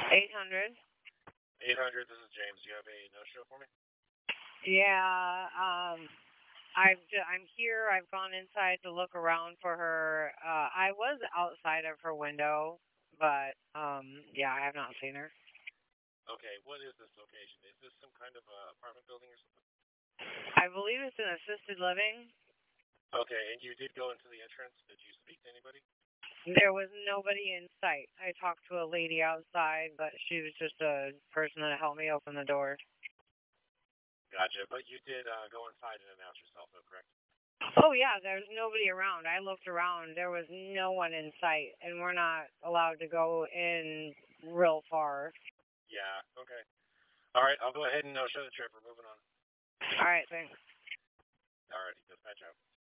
800. 800, this is James. Do you have a no-show for me? Yeah, I'm here. I've gone inside to look around for her. I was outside of her window, but, yeah, I have not seen her. Okay, what is this location? Is this some kind of apartment building or something? I believe it's an assisted living. Okay, and you did go into the entrance. Did you speak to anybody? There was nobody in sight. I talked to a lady outside, but she was just a person that helped me open the door. Gotcha, but you did go inside and announce yourself, though, correct? Oh, yeah, there's nobody around. I looked around. There was no one in sight, and we're not allowed to go in real far. Yeah, okay. All right, I'll go ahead and no-show the trip. We're moving on. All right, thanks. All righty, dispatch out.